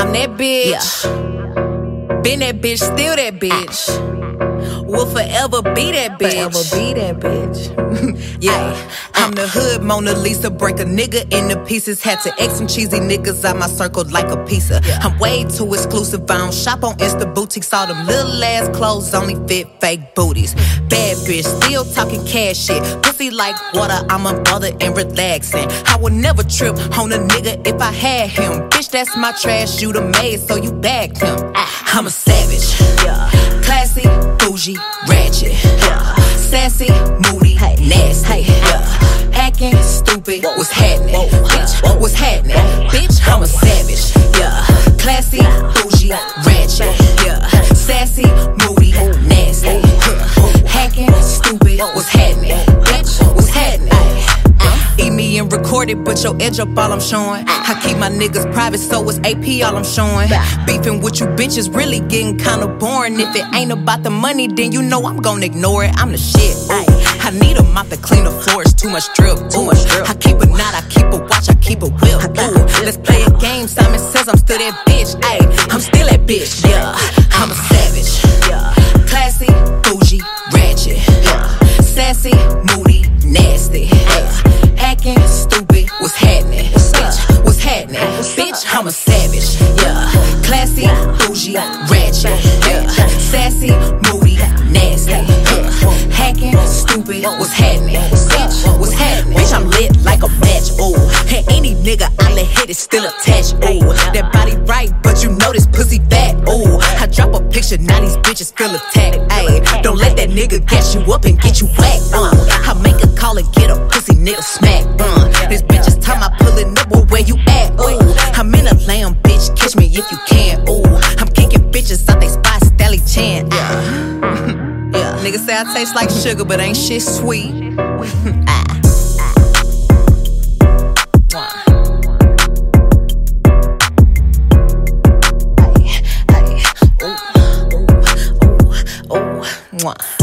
I'm that bitch. Been that bitch, still that bitch. Will forever be that bitch. Forever be that bitch. Yeah, I'm the hood Mona Lisa. Break a nigga into pieces. Had to X some cheesy niggas out my circle like a pizza. I'm way too exclusive. I don't shop on Insta boutiques. All them little ass clothes only fit fake booties. Bad bitch, still talking cash shit. Pussy like water, I'm unbothered and relaxing. I would never trip on a nigga if I had him. Bitch, that's my trash, you the maid, so you bagged him. I'm a savage, classy, bougie, ratchet, sassy, moody, nasty, acting stupid. What's happening? Bitch, what's happening? Bitch, I'm a savage, classy, bougie, ratchet, sassy, moody, nasty, hacking, stupid. What's happening? Bitch, what's happening? Eat me and record it, but your edge up all I'm showing. I keep my niggas private, so it's AP all I'm showing. Beefing with you bitches really getting kinda boring. If it ain't about the money, then you know I'm gonna ignore it. I'm the shit. I need a mop to clean the floors. Too much drip. I keep a knot, I keep a watch, I keep a whip. Let's play a game. Simon says I'm still that bitch. I'm still that bitch. I'm a savage. Classy, bougie, ratchet, sassy, moody, nasty, acting stupid. What's happening? Bitch, what's happening? Bitch, I'm a savage. Classy, bougie, ratchet, sassy, moody, nasty, hacking stupid. What's happening? Bitch, what's happening? Bitch, I'm lit like a match. Ooh, and any nigga I let hit is still attached. Ooh, that body right, but you know this pussy fat. Ooh, I drop a picture, now these bitches feel attacked. Ayy, don't let that nigga gas you up and get you whacked. I make a call and get a pussy nigga smack. This bitch is time I pullin' up, well, where you at? Ooh, I'm in a lamb, bitch, catch me if you can. Ooh, I'm kicking bitches out they spot, Stally Chan. Niggas say I taste like sugar, but ain't shit sweet. Mwah.